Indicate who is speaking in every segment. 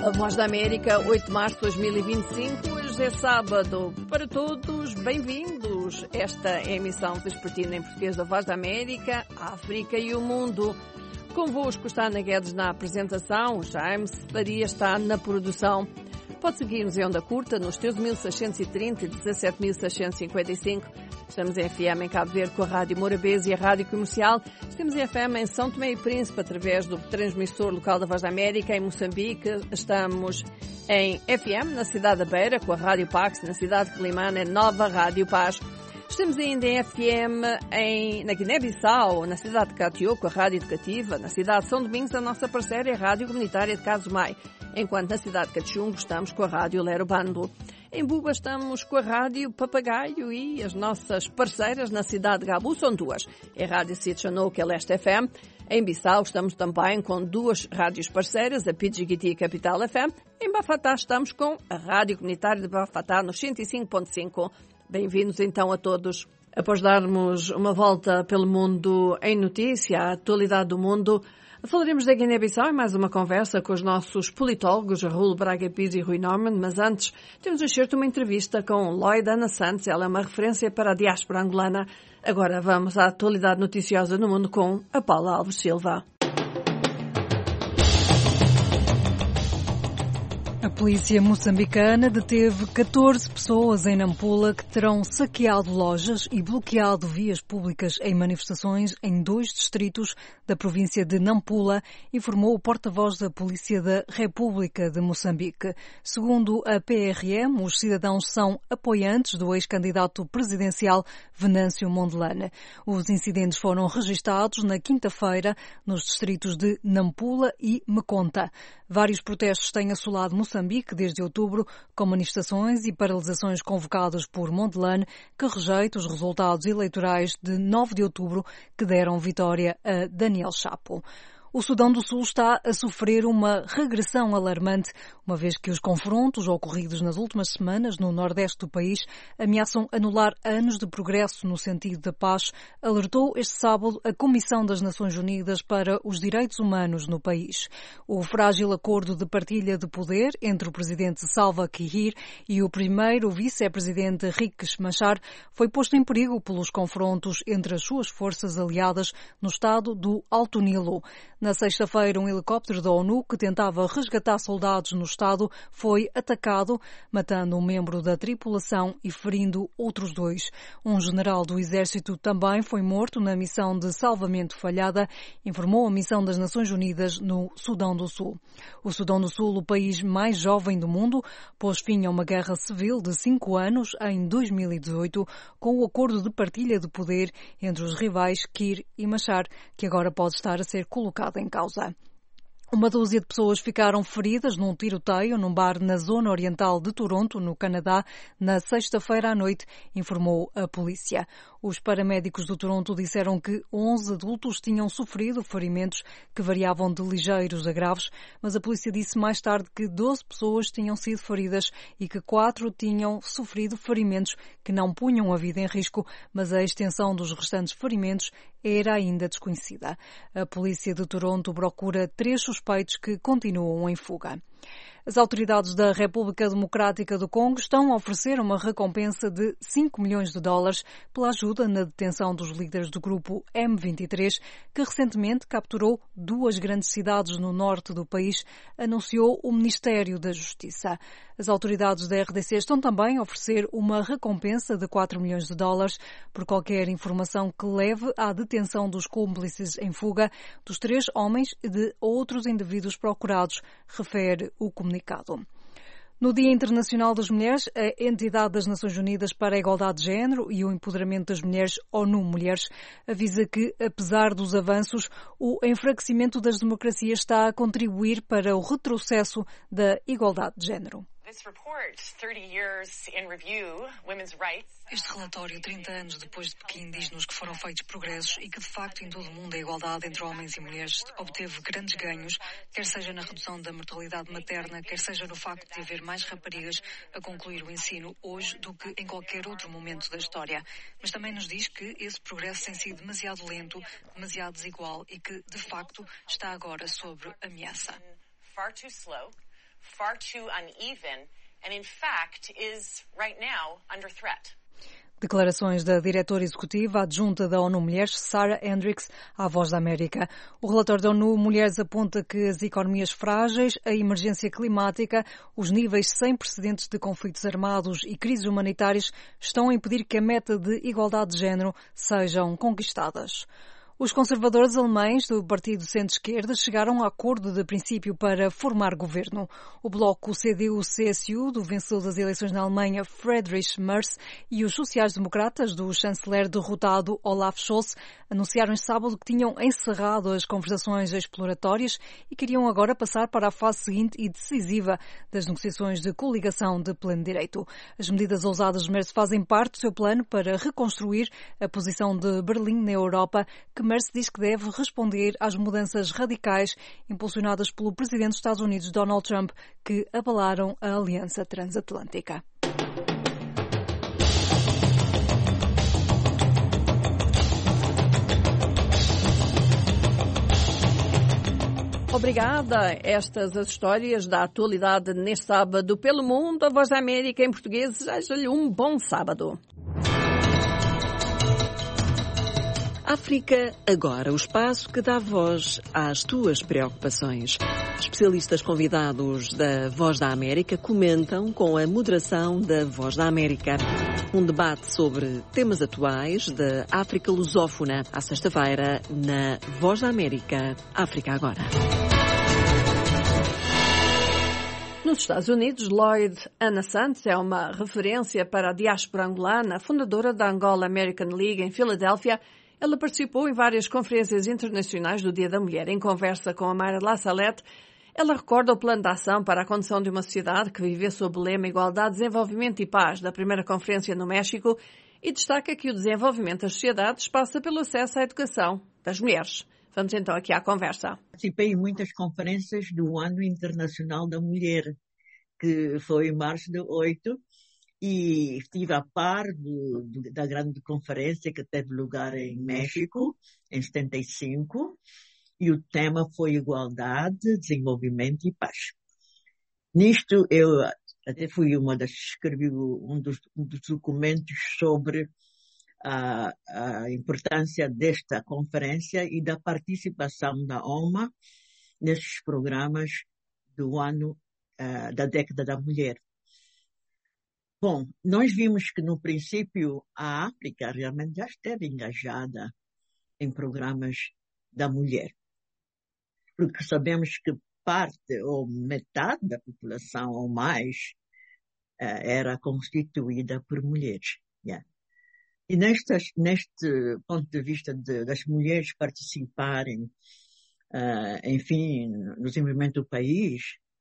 Speaker 1: A Voz da América, 8 de março de 2025, hoje é sábado. Para todos, bem-vindos. Esta é a emissão vespertina em português da Voz da América, a África e o mundo. Convosco está Ana Guedes na apresentação, Jaime Faria está na produção. Pode seguir-nos em onda curta nos 13.630 e 17.655. Estamos em FM em Cabo Verde com a Rádio Morabeza e a Rádio Comercial. Estamos em FM em São Tomé e Príncipe através do transmissor local da Voz da América. Em Moçambique estamos em FM na cidade da Beira com a Rádio Pax, na cidade de Climane, Nova Rádio Paz. Estamos ainda em FM na Guiné-Bissau, na cidade de Catió, com a Rádio Educativa. Na cidade de São Domingos, a nossa parceira é a Rádio Comunitária de Casumai. Enquanto na cidade de Cachungo estamos com a Rádio Lero Bando. Em Buba estamos com a Rádio Papagaio e as nossas parceiras na cidade de Gabu são duas. É a Rádio Sitchanou, que é Leste FM. Em Bissau estamos também com duas rádios parceiras, a Pidgigiti e a Capital FM. Em Bafatá estamos com a Rádio Comunitária de Bafatá no 105.5. Bem-vindos então a todos. Após darmos uma volta pelo mundo em notícia, a atualidade do mundo, falaremos da Guiné-Bissau e mais uma conversa com os nossos politólogos, Raul Braga Pires e Rui Norman, mas antes temos um certo uma entrevista com Lloyd Ana Santos, ela é uma referência para a diáspora angolana. Agora vamos à atualidade noticiosa no mundo com a Paula Alves Silva.
Speaker 2: A polícia moçambicana deteve 14 pessoas em Nampula que terão saqueado lojas e bloqueado vias públicas em manifestações em 2 distritos da província de Nampula, informou o porta-voz da Polícia da República de Moçambique. Segundo a PRM, os cidadãos são apoiantes do ex-candidato presidencial Venâncio Mondlane. Os incidentes foram registados na quinta-feira nos distritos de Nampula e Meconta. Vários protestos têm assolado Moçambique desde outubro, com manifestações e paralisações convocadas por Mondlane, que rejeita os resultados eleitorais de 9 de outubro que deram vitória a Daniel Chapo. O Sudão do Sul está a sofrer uma regressão alarmante, uma vez que os confrontos ocorridos nas últimas semanas no nordeste do país ameaçam anular anos de progresso no sentido da paz, alertou este sábado a Comissão das Nações Unidas para os Direitos Humanos no país. O frágil acordo de partilha de poder entre o presidente Salva Kiir e o primeiro vice-presidente Riek Machar foi posto em perigo pelos confrontos entre as suas forças aliadas no estado do Alto Nilo. Na sexta-feira, um helicóptero da ONU que tentava resgatar soldados no estado foi atacado, matando um membro da tripulação e ferindo outros 2. Um general do exército também foi morto na missão de salvamento falhada, informou a Missão das Nações Unidas no Sudão do Sul. O Sudão do Sul, o país mais jovem do mundo, pôs fim a uma guerra civil de 5 anos em 2018, com o acordo de partilha de poder entre os rivais Kiir e Machar, que agora pode estar a ser colocado em causa. Uma dúzia de pessoas ficaram feridas num tiroteio num bar na zona oriental de Toronto, no Canadá, na sexta-feira à noite, informou a polícia. Os paramédicos do Toronto disseram que 11 adultos tinham sofrido ferimentos que variavam de ligeiros a graves, mas a polícia disse mais tarde que 12 pessoas tinham sido feridas e que 4 tinham sofrido ferimentos que não punham a vida em risco, mas a extensão dos restantes ferimentos era ainda desconhecida. A polícia de Toronto procura 3 suspeitos que continuam em fuga. As autoridades da República Democrática do Congo estão a oferecer uma recompensa de 5 milhões de dólares pela ajuda na detenção dos líderes do grupo M23, que recentemente capturou 2 grandes cidades no norte do país, anunciou o Ministério da Justiça. As autoridades da RDC estão também a oferecer uma recompensa de 4 milhões de dólares por qualquer informação que leve à detenção dos cúmplices em fuga dos 3 homens e de outros indivíduos procurados, refere o comunicado. No Dia Internacional das Mulheres, a Entidade das Nações Unidas para a Igualdade de Género e o Empoderamento das Mulheres, ONU Mulheres, avisa que, apesar dos avanços, o enfraquecimento das democracias está a contribuir para o retrocesso da igualdade de género.
Speaker 3: Este relatório, 30 anos depois de Pequim, diz-nos que foram feitos progressos e que, de facto, em todo o mundo a igualdade entre homens e mulheres obteve grandes ganhos, quer seja na redução da mortalidade materna, quer seja no facto de haver mais raparigas a concluir o ensino hoje do que em qualquer outro momento da história. Mas também nos diz que esse progresso tem sido demasiado lento, demasiado desigual e que, de facto, está agora sob ameaça.
Speaker 4: Far too slow, far too uneven and, in fact, is right now under threat.
Speaker 2: Declarações da diretora executiva adjunta da ONU Mulheres, Sarah Hendricks, à Voz da América. O relatório da ONU Mulheres aponta que as economias frágeis, a emergência climática, os níveis sem precedentes de conflitos armados e crises humanitárias estão a impedir que a meta de igualdade de género sejam conquistadas. Os conservadores alemães do Partido Centro-Esquerda chegaram a acordo de princípio para formar governo. O bloco CDU-CSU, do vencedor das eleições na Alemanha, Friedrich Merz, e os sociais-democratas do chanceler derrotado Olaf Scholz anunciaram este sábado que tinham encerrado as conversações exploratórias e queriam agora passar para a fase seguinte e decisiva das negociações de coligação de pleno direito. As medidas ousadas de Merz fazem parte do seu plano para reconstruir a posição de Berlim na Europa, que Merz diz que deve responder às mudanças radicais impulsionadas pelo presidente dos Estados Unidos, Donald Trump, que abalaram a aliança transatlântica.
Speaker 1: Obrigada. Estas as histórias da atualidade neste sábado pelo mundo. A Voz da América em português. Desejo-lhe um bom sábado.
Speaker 5: África Agora, o espaço que dá voz às tuas preocupações. Especialistas convidados da Voz da América comentam com a moderação da Voz da América. Um debate sobre temas atuais da África lusófona, à sexta-feira, na Voz da América, África Agora.
Speaker 1: Nos Estados Unidos, Lloyd Anna Santos é uma referência para a diáspora angolana, fundadora da Angola American League em Filadélfia. Ela participou em várias conferências internacionais do Dia da Mulher. Em conversa com a Mayra La Salette, ela recorda o plano de ação para a condução de uma sociedade que vive sob o lema Igualdade, Desenvolvimento e Paz da primeira conferência no México e destaca que o desenvolvimento das sociedades passa pelo acesso à educação das mulheres. Vamos então aqui à conversa.
Speaker 6: Participei em muitas conferências do Ano Internacional da Mulher, que foi em março de 8, e estive a par da grande conferência que teve lugar em México, em 75, e o tema foi Igualdade, Desenvolvimento e Paz. Nisto, eu até fui uma das que escrevi um dos documentos sobre a importância desta conferência e da participação da OMA nesses programas do ano da década da mulher. Bom, nós vimos que no princípio a África realmente já esteve engajada em programas da mulher, porque sabemos que parte ou metade da população ou mais era constituída por mulheres. Yeah. E neste ponto de vista das mulheres participarem, enfim, no desenvolvimento do país,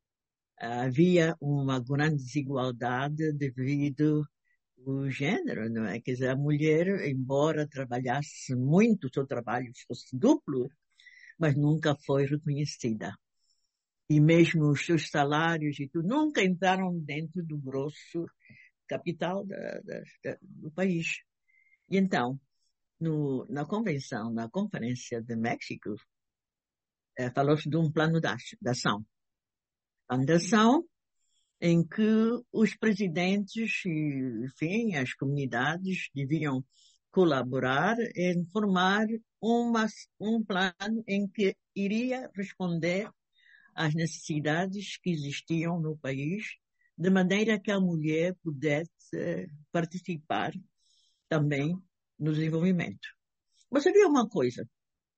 Speaker 6: havia uma grande desigualdade devido ao género, não é? Quer dizer, a mulher, embora trabalhasse muito, o seu trabalho fosse duplo, mas nunca foi reconhecida. E mesmo os seus salários e tudo nunca entraram dentro do grosso capital do país. E então, na conferência de México, falou-se de um plano de ação. Fundação em que os presidentes e, enfim, as comunidades deviam colaborar em formar um plano em que iria responder às necessidades que existiam no país, de maneira que a mulher pudesse participar também no desenvolvimento. Mas havia uma coisa.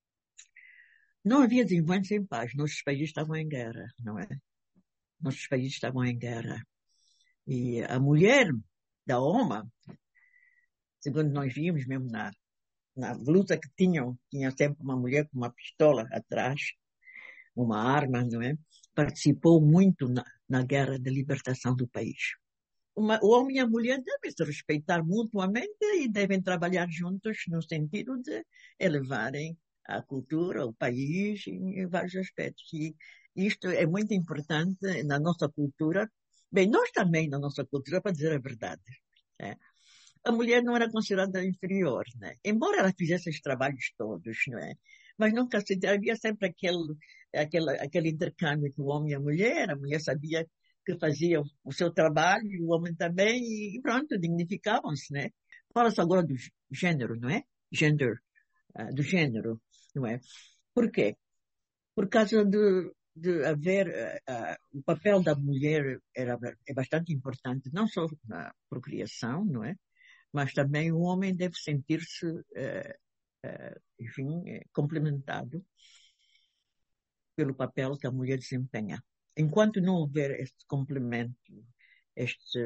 Speaker 6: Não havia desenvolvimento sem paz. Nossos países estavam em guerra, não é? Nossos países estavam em guerra. E a mulher da OMA, segundo nós vimos mesmo na luta que tinha sempre uma mulher com uma pistola atrás, uma arma, não é? Participou muito na guerra de libertação do país. O homem e a mulher devem se respeitar mutuamente e devem trabalhar juntos no sentido de elevarem a cultura, o país, em vários aspectos. E isto é muito importante na nossa cultura. Bem, nós também, na nossa cultura, para dizer a verdade, né? A mulher não era considerada inferior, né? Embora ela fizesse os trabalhos todos, não é? Mas nunca havia sempre aquele intercâmbio entre o homem e a mulher sabia que fazia o seu trabalho, o homem também, e pronto, dignificavam-se, né? Fala-se agora do gênero, não é? Do gênero, não é? Por quê? Por causa de haver o papel da mulher é bastante importante, não só na procriação, não é? Mas também o homem deve sentir-se, enfim, complementado pelo papel que a mulher desempenha. Enquanto não houver este complemento, este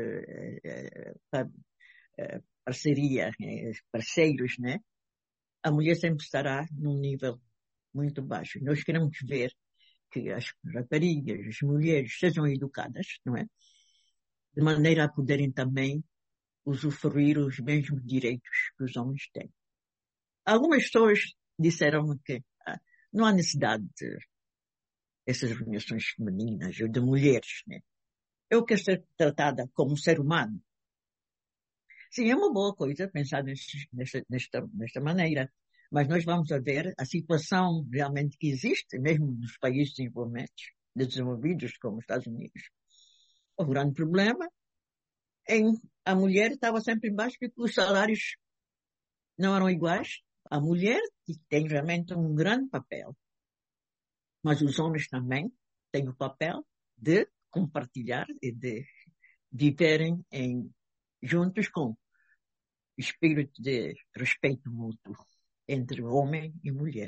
Speaker 6: parceria, parceiros, né? A mulher sempre estará num nível muito baixo. Nós queremos ver que as raparigas, as mulheres sejam educadas, não é? De maneira a poderem também usufruir os mesmos direitos que os homens têm. Algumas pessoas disseram que não há necessidade dessas reuniões femininas ou de mulheres, né? Eu quero ser tratada como ser humano. Sim, é uma boa coisa pensar nesta maneira, mas nós vamos ver a situação realmente que existe, mesmo nos países desenvolvidos como os Estados Unidos. O grande problema a mulher estava sempre embaixo porque os salários não eram iguais. A mulher tem realmente um grande papel, mas os homens também têm o papel de compartilhar e de viverem juntos com espírito de respeito mútuo entre homem e mulher.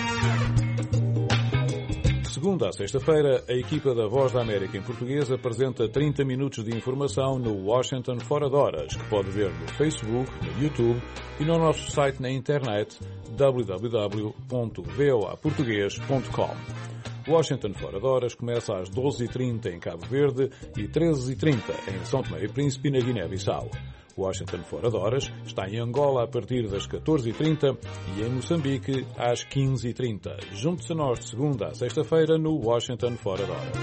Speaker 7: Segunda a sexta-feira, a equipa da Voz da América em português apresenta 30 minutos de informação no Washington Fora de Horas, que pode ver no Facebook, no YouTube e no nosso site na internet www.voaportugues.com. Washington Fora de Horas começa às 12h30 em Cabo Verde e 13h30 em São Tomé e Príncipe, na Guiné-Bissau. Washington Fora de Horas está em Angola a partir das 14h30 e em Moçambique às 15h30. Junte-se a nós de segunda a sexta-feira no Washington Fora de Horas.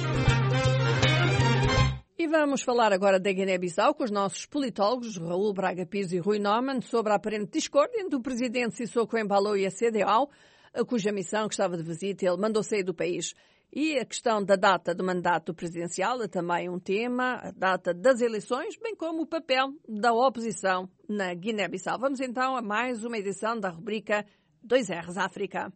Speaker 1: E vamos falar agora da Guiné-Bissau com os nossos politólogos Raul Braga Pires e Rui Norman sobre a aparente discórdia entre o presidente Sissoko Embalo e a CDAO, cuja missão que estava de visita ele mandou sair do país. E a questão da data do mandato presidencial é também um tema, a data das eleições, bem como o papel da oposição na Guiné-Bissau. Vamos então a mais uma edição da rubrica 2Rs África.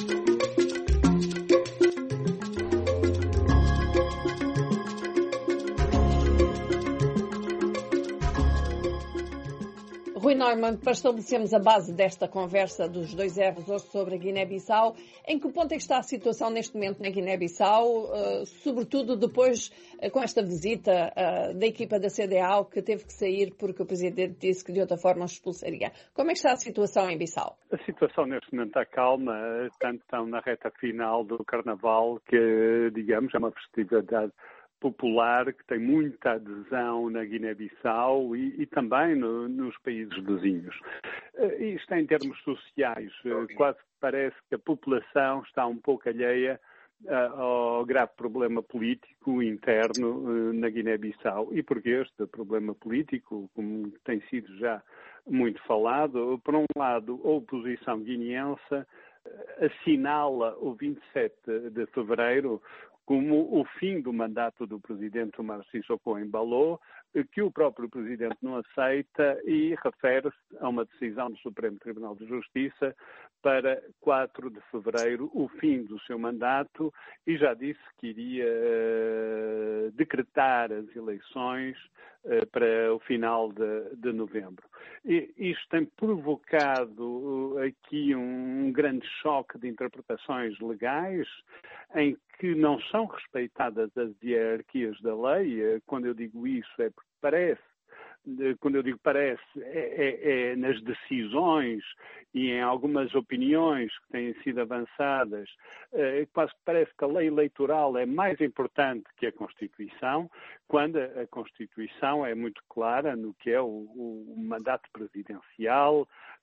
Speaker 1: Rui Norman, para estabelecermos a base desta conversa dos 2Rs hoje sobre a Guiné-Bissau, em que ponto é que está a situação neste momento na Guiné-Bissau, sobretudo depois com esta visita da equipa da CDAO que teve que sair porque o Presidente disse que de outra forma os expulsaria. Como é que está a situação em Bissau?
Speaker 8: A situação neste momento está calma, tanto estão na reta final do Carnaval, que, digamos, é uma festividade popular que tem muita adesão na Guiné-Bissau e também nos países vizinhos. Isto em termos sociais, quase parece que a população está um pouco alheia ao grave problema político interno na Guiné-Bissau. E porquê este problema político, como tem sido já muito falado? Por um lado, a oposição guineense assinala o 27 de fevereiro como o fim do mandato do presidente Omar Sissoko Embalo, que o próprio presidente não aceita e refere-se a uma decisão do Supremo Tribunal de Justiça para 4 de fevereiro, o fim do seu mandato, e já disse que iria decretar as eleições para o final de novembro. E isto tem provocado aqui um grande choque de interpretações legais em que não são respeitadas as hierarquias da lei. Quando eu digo isso é porque parece, quando eu digo parece, é nas decisões e em algumas opiniões que têm sido avançadas, quase que parece que a lei eleitoral é mais importante que a Constituição, quando a Constituição é muito clara no que é o mandato presidencial,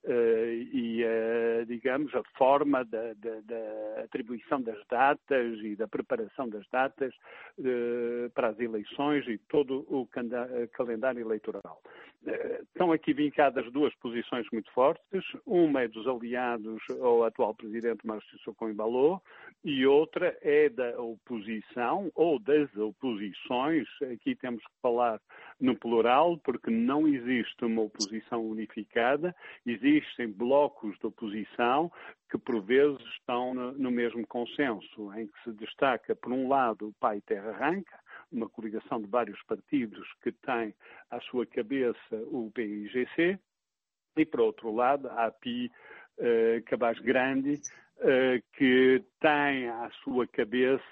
Speaker 8: digamos, a forma da atribuição das datas e da preparação das datas para as eleições e todo o calendário eleitoral. Estão aqui vincadas duas posições muito fortes. Uma é dos aliados ao atual presidente Marcio Sissoko Embaló e outra é da oposição ou das oposições. Aqui temos que falar no plural, porque não existe uma oposição unificada, existem blocos de oposição que por vezes estão no mesmo consenso, em que se destaca, por um lado, o PAI Terra Arranca, uma coligação de vários partidos que tem à sua cabeça o PIGC, e, por outro lado, a API Cabaz Grande, que tem à sua cabeça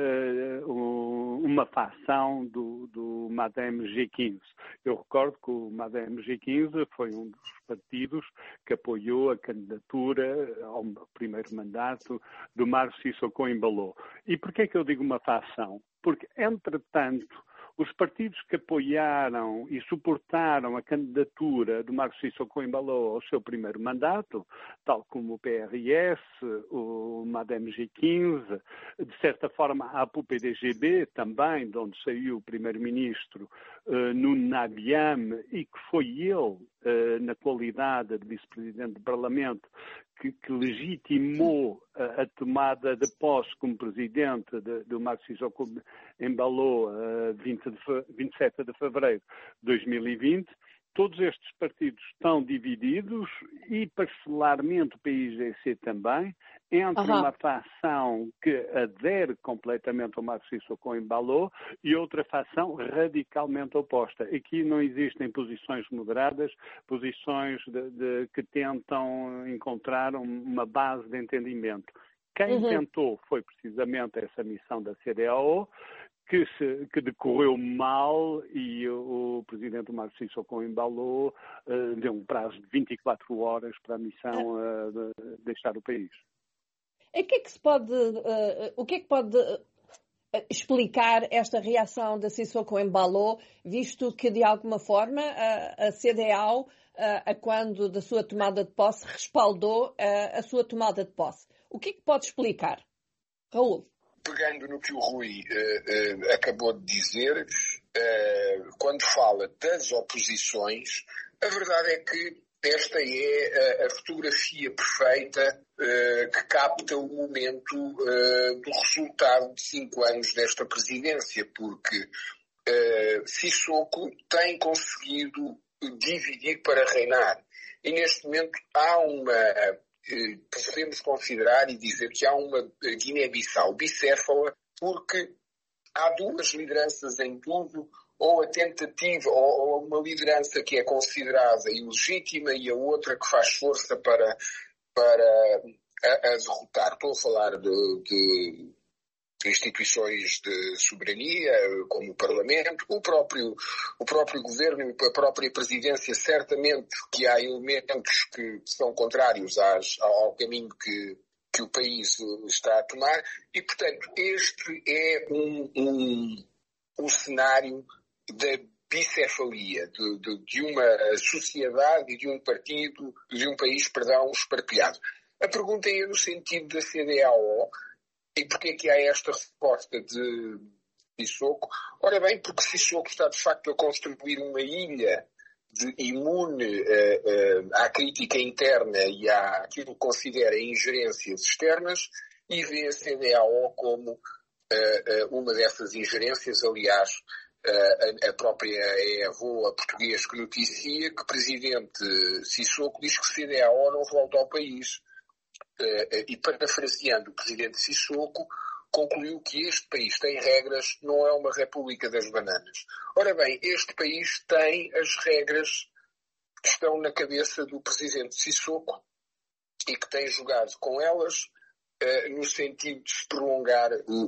Speaker 8: uma facção do MADEM G15. Eu recordo que o MADEM G15 foi um dos partidos que apoiou a candidatura ao primeiro mandato do Marcio Sissoko Embaló. E porquê é que eu digo uma facção? Porque, entretanto, os partidos que apoiaram e suportaram a candidatura do Marcio Sissoko Embaló ao seu primeiro mandato, tal como o PRS, o MADEM G15, de certa forma a APU-PDGB também, de onde saiu o primeiro-ministro Nuno Nabiam, e que foi ele, na qualidade de vice-presidente do Parlamento, que legitimou a tomada de posse como presidente do Marcio Sissoko Embaló 27 de fevereiro de 2020. Todos estes partidos estão divididos e parcelarmente o PIGC também, entre uma facção que adere completamente ao Marcio Sissoko Embaló e outra facção radicalmente oposta. Aqui não existem posições moderadas, posições que tentam encontrar uma base de entendimento. Quem tentou foi precisamente essa missão da CEDEAO, que decorreu mal, e o presidente Marcio Sissoko Embaló deu um prazo de 24 horas para a missão deixar o país.
Speaker 1: O que é que pode explicar esta reação da Sissoko Embaló, visto que, de alguma forma, a CEDEAO, quando da sua tomada de posse, respaldou a sua tomada de posse? O que é que pode explicar? Raul?
Speaker 9: Pegando no que o Rui acabou de dizer, quando fala das oposições, a verdade é que esta é a fotografia perfeita que capta o momento do resultado de 5 anos desta presidência, porque Sissoko tem conseguido dividir para reinar. E neste momento há podemos considerar e dizer que há uma Guiné-Bissau bicéfala, porque há duas lideranças em tudo, ou a tentativa, ou uma liderança que é considerada ilegítima e a outra que faz força para a derrotar. Estou a falar de instituições de soberania, como o Parlamento, o próprio governo e a própria presidência. Certamente que há elementos que são contrários ao caminho que o país está a tomar, e, portanto, este é um cenário da bicefalia, de uma sociedade e de um partido, de um país, espartilhado. A pergunta é no sentido da CEDEAO. E porquê é que há esta resposta de Sissoko? Ora bem, porque Sissoko está de facto a construir uma ilha imune à crítica interna e àquilo que considera ingerências externas, e vê a CEDEAO como uma dessas ingerências. Aliás, a própria EAVO, português, que noticia que o presidente Sissoko diz que a CEDEAO não volta ao país. E, parafraseando o presidente Sissoko, concluiu que este país tem regras, não é uma república das bananas. Ora bem, este país tem as regras que estão na cabeça do presidente Sissoko e que tem jogado com elas no sentido de se prolongar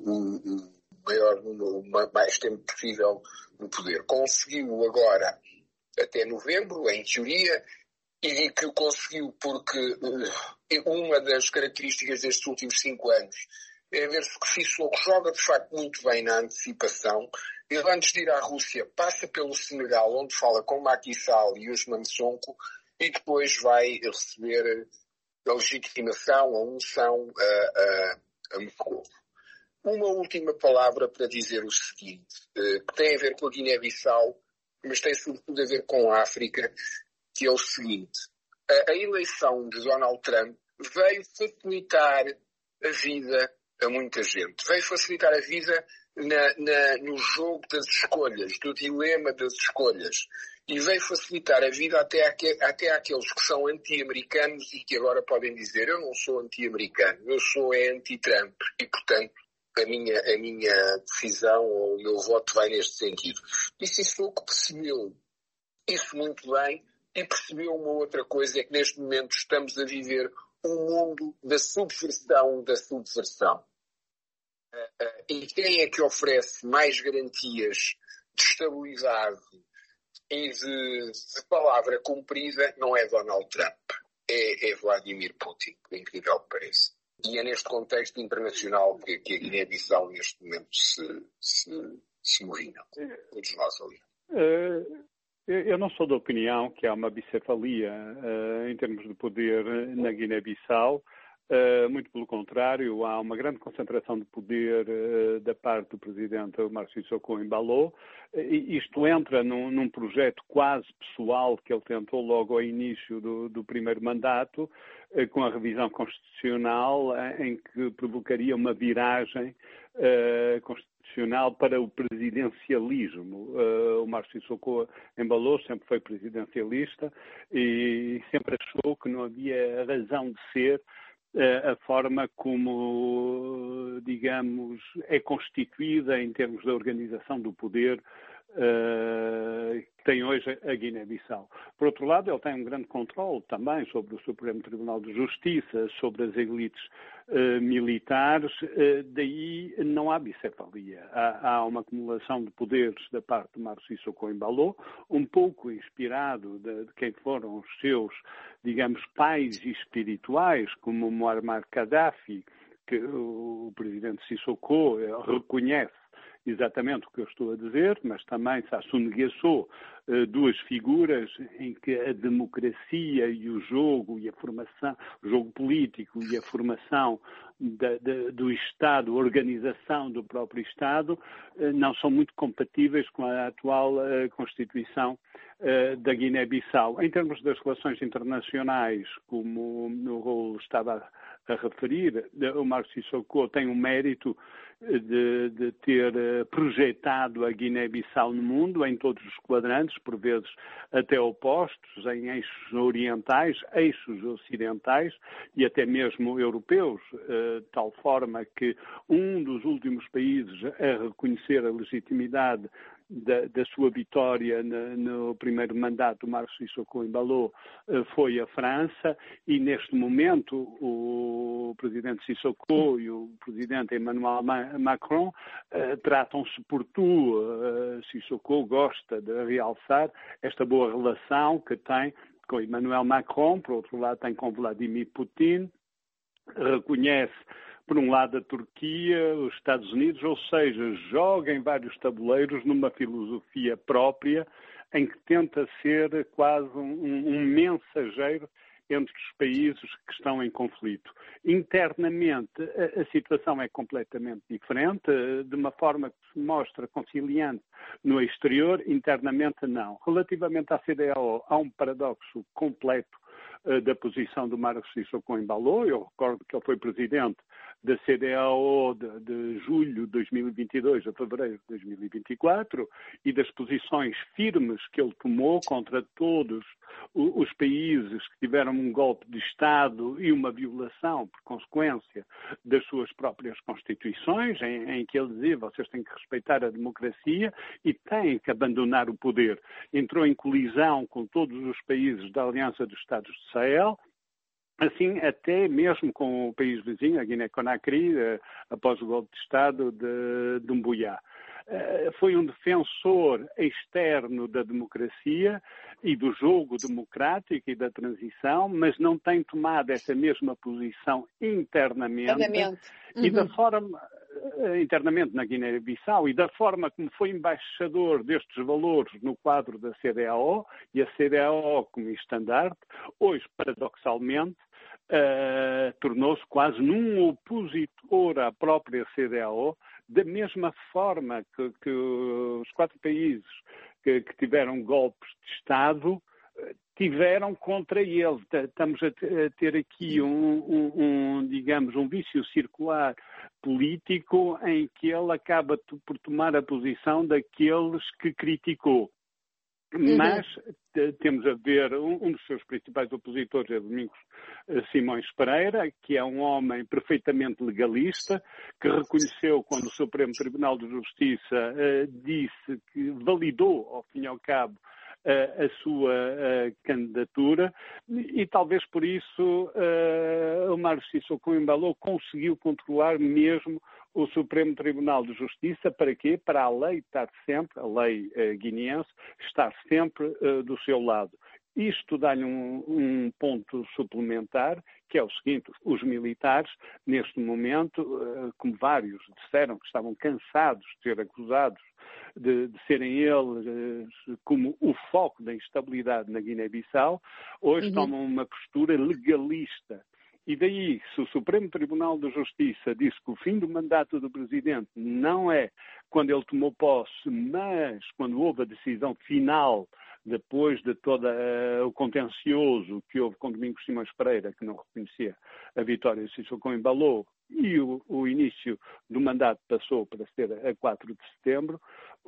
Speaker 9: o mais tempo possível no poder. Conseguiu agora até novembro, em teoria, e digo que o conseguiu porque uma das características destes últimos 5 anos é ver-se que Sissoko joga de facto muito bem na antecipação. Ele, antes de ir à Rússia, passa pelo Senegal, onde fala com Macky Sall e Ousmane Sonko, e depois vai receber a legitimação, a unção a Moscou. Uma última palavra para dizer o seguinte, que tem a ver com a Guiné-Bissau, mas tem sobretudo a ver com a África, que é o seguinte. A eleição de Donald Trump veio facilitar a vida a muita gente. Veio facilitar a vida no jogo das escolhas, do dilema das escolhas. E veio facilitar a vida até àqueles que são anti-americanos e que agora podem dizer eu não sou anti-americano, eu sou anti-Trump. E, portanto, a minha decisão ou o meu voto vai neste sentido. E Sissoko percebeu isso muito bem e percebeu uma outra coisa, é que neste momento estamos a viver um mundo da subversão da subversão. E quem é que oferece mais garantias de estabilidade e de palavra cumprida não é Donald Trump, é Vladimir Putin, por incrível que pareça. E é neste contexto internacional que a Guiné-Bissau neste momento se movimenta. Todos nós ali.
Speaker 8: Eu não sou da opinião que há uma bicefalia em termos de poder na Guiné-Bissau. Muito pelo contrário, há uma grande concentração de poder da parte do presidente Omar Sissoko Embalo. Isto entra num projeto quase pessoal que ele tentou logo ao início do primeiro mandato, com a revisão constitucional, em que provocaria uma viragem constitucional para o presidencialismo. Omar Sissoko Embalo sempre foi presidencialista e sempre achou que não havia razão de ser a forma como, digamos, é constituída em termos da organização do poder que tem hoje a Guiné-Bissau. Por outro lado, ele tem um grande controle também sobre o Supremo Tribunal de Justiça, sobre as elites militares, daí não há bicefalia. Há uma acumulação de poderes da parte de Omar Sissoko Embalo, um pouco inspirado de quem foram os seus, digamos, pais espirituais, como Muammar Gaddafi, que o presidente Sissoko reconhece exatamente o que eu estou a dizer, mas também Sassou Nguesso, duas figuras em que a democracia e o jogo e a formação, o jogo político e a formação do Estado, a organização do próprio Estado, não são muito compatíveis com a atual Constituição da Guiné-Bissau. Em termos das relações internacionais, como o Raul estava a referir, o Omar Sissoko tem um mérito de ter projetado a Guiné-Bissau no mundo, em todos os quadrantes, por vezes até opostos, em eixos orientais, eixos ocidentais e até mesmo europeus, de tal forma que um dos últimos países a reconhecer a legitimidade da sua vitória no primeiro mandato do Omar Sissoko Embalo foi a França, e neste momento o presidente Sissoko e o presidente Emmanuel Macron tratam-se por tu. Sissoko gosta de realçar esta boa relação que tem com Emmanuel Macron, por outro lado tem com Vladimir Putin, reconhece por um lado a Turquia, os Estados Unidos, ou seja, joga em vários tabuleiros numa filosofia própria em que tenta ser quase um mensageiro entre os países que estão em conflito. Internamente, a situação é completamente diferente, de uma forma que se mostra conciliante no exterior, internamente não. Relativamente à CEDEAO, há um paradoxo completo da posição do Omar Sissoko Embalo. Eu recordo que ele foi presidente da CEDEAO de julho de 2022 a fevereiro de 2024 e das posições firmes que ele tomou contra todos os países que tiveram um golpe de Estado e uma violação, por consequência, das suas próprias constituições, em que ele dizia vocês têm que respeitar a democracia e têm que abandonar o poder. Entrou em colisão com todos os países da Aliança dos Estados de Sahel, assim até mesmo com o país vizinho, a Guiné-Conakry, após o golpe de Estado de Umbuiá. Foi um defensor externo da democracia e do jogo democrático e da transição, mas não tem tomado essa mesma posição internamente. E da forma internamente na Guiné-Bissau e da forma como foi embaixador destes valores no quadro da CEDEAO, e a CEDEAO como estandarte, hoje, paradoxalmente, tornou-se quase num opositor à própria CEDEAO, da mesma forma que os 4 países que tiveram golpes de Estado tiveram contra ele. Estamos a ter aqui digamos, um vício circular político em que ele acaba por tomar a posição daqueles que criticou. Mas temos a ver, um dos seus principais opositores é Domingos Simões Pereira, que é um homem perfeitamente legalista, que reconheceu quando o Supremo Tribunal de Justiça disse que validou, ao fim e ao cabo, a sua candidatura, e talvez por isso o Omar Sissoko Embalo conseguiu controlar mesmo o Supremo Tribunal de Justiça. Para quê? Para a lei estar sempre, a lei guineense, estar sempre do seu lado. Isto dá-lhe um ponto suplementar, que é o seguinte: os militares, neste momento, como vários disseram que estavam cansados de ser acusados de serem eles como o foco da instabilidade na Guiné-Bissau, hoje tomam uma postura legalista. E daí, se o Supremo Tribunal de Justiça disse que o fim do mandato do Presidente não é quando ele tomou posse, mas quando houve a decisão final, depois de todo o contencioso que houve com Domingos Simões Pereira, que não reconhecia a vitória de Sissoko Embalo, e o início do mandato passou para ser a 4 de setembro,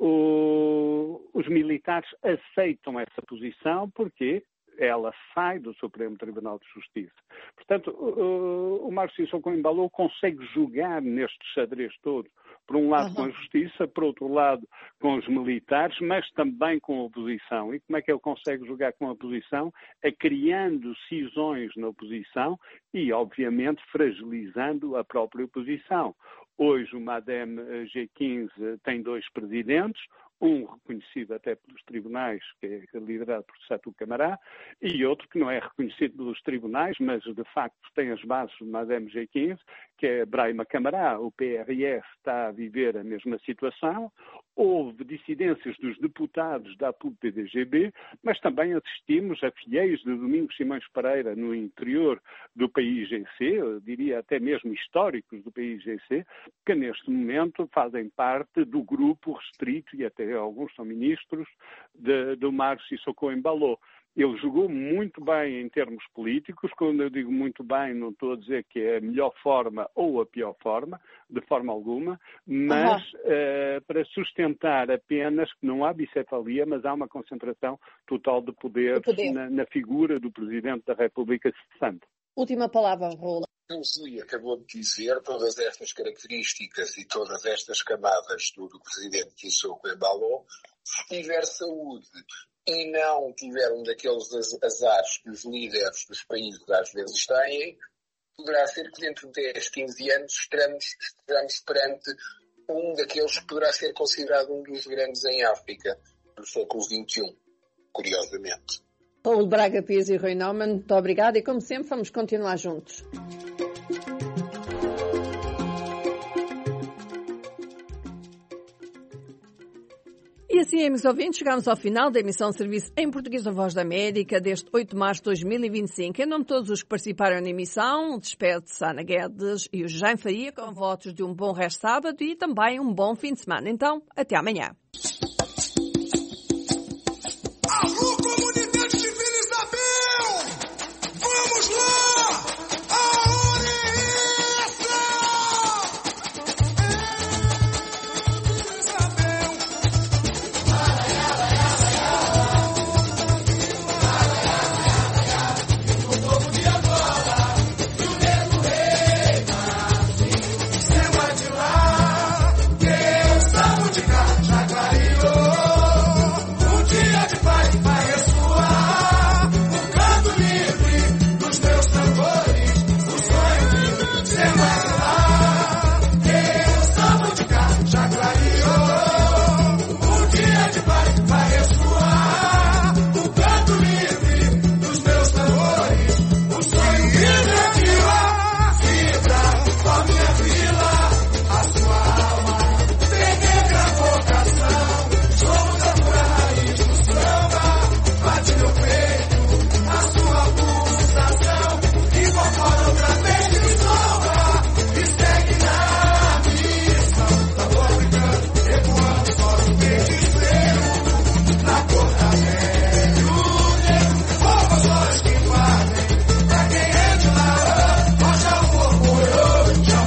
Speaker 8: os militares aceitam essa posição. Porquê? Ela sai do Supremo Tribunal de Justiça. Portanto, o Omar Sissoko Embalo consegue jogar neste xadrez todo, por um lado com a Justiça, por outro lado com os militares, mas também com a oposição. E como é que ele consegue jogar com a oposição? É criando cisões na oposição e, obviamente, fragilizando a própria oposição. Hoje o MADEM G15 tem 2 presidentes, um reconhecido até pelos tribunais, que é liderado por Satou Camara, e outro que não é reconhecido pelos tribunais, mas de facto tem as bases do MADEM G15, que é Brahima Camara. O PRS está a viver a mesma situação. Houve dissidências dos deputados da APUD-PDGB, mas também assistimos a fiéis de Domingos Simões Pereira no interior do PIGC, eu diria até mesmo históricos do PIGC, que neste momento fazem parte do grupo restrito, e até alguns são ministros, do Omar Sissoko Embalo. Ele jogou muito bem em termos políticos. Quando eu digo muito bem, não estou a dizer que é a melhor forma ou a pior forma, de forma alguma, mas para sustentar apenas que não há bicefalia, mas há uma concentração total de poder. Na figura do Presidente da República cessante.
Speaker 1: Última palavra, Raul.
Speaker 9: Como Zuli acabou de dizer, todas estas características e todas estas camadas do Presidente Sissoko Embalo, se tiver saúde e não tiver um daqueles azares que os líderes dos países às vezes têm, poderá ser que dentro de 10, 15 anos estejamos perante um daqueles que poderá ser considerado um dos grandes em África do século XXI, curiosamente.
Speaker 1: Paulo Braga Pires e Rui Naumann, muito obrigada, e como sempre vamos continuar juntos. E assim, amigos ouvintes, chegamos ao final da emissão de serviço em português da Voz da América deste 8 de março de 2025. Em nome de todos os que participaram na emissão, despede-se Ana Guedes e o Jaime Faria com votos de um bom resto de sábado e também um bom fim de semana. Então, até amanhã.